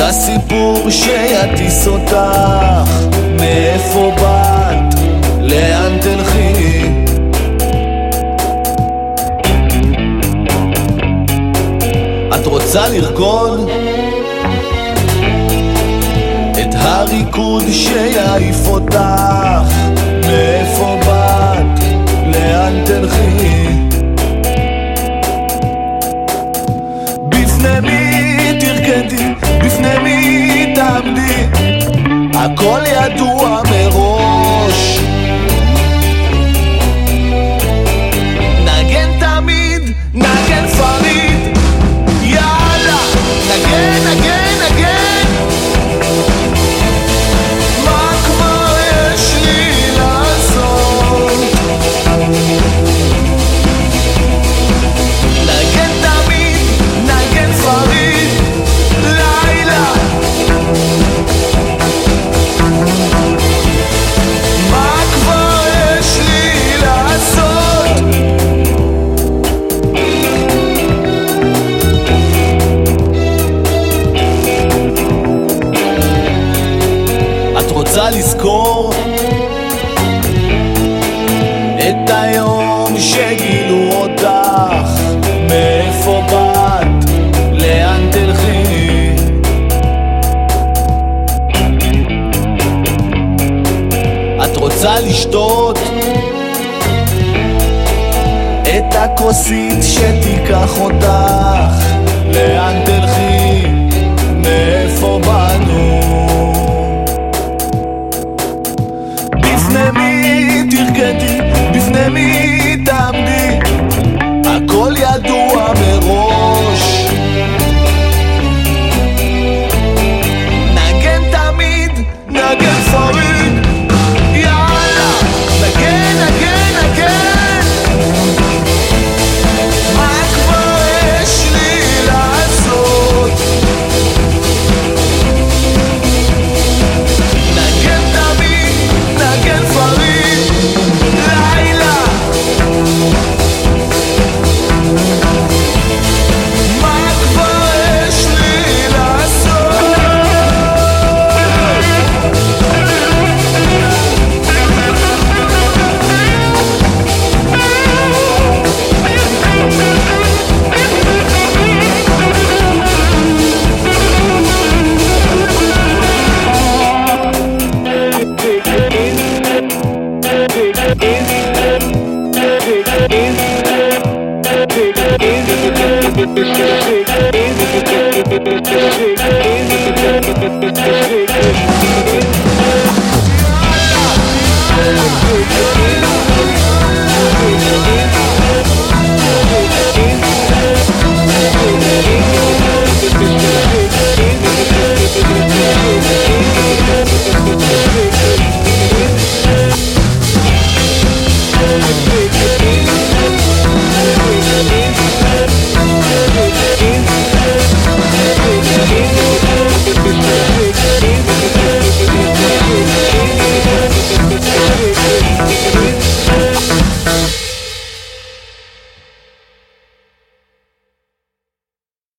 הסיפור שיטיס אותך, מאיפה באת, לאן תלכי. את רוצה לרקוד את הריקוד שיעיף אותך, מאיפה באת, לאן תלכי. בפני מי תרקדי, בפני מי תעמדי, הכל ידוע מראש. נגן תמיד, נגן פריד, יאללה, נגן, נגן, נגן. מה כבר יש לי לעשות? נגן תמיד, נגן פריד, לילה. מה כבר יש לי לעשות? את רוצה לזכור את היום שגילו אותך, מאיפה באת, לאן תלכי. את רוצה לשתות את הכוסית שתיקח אותך, לאן תלכי.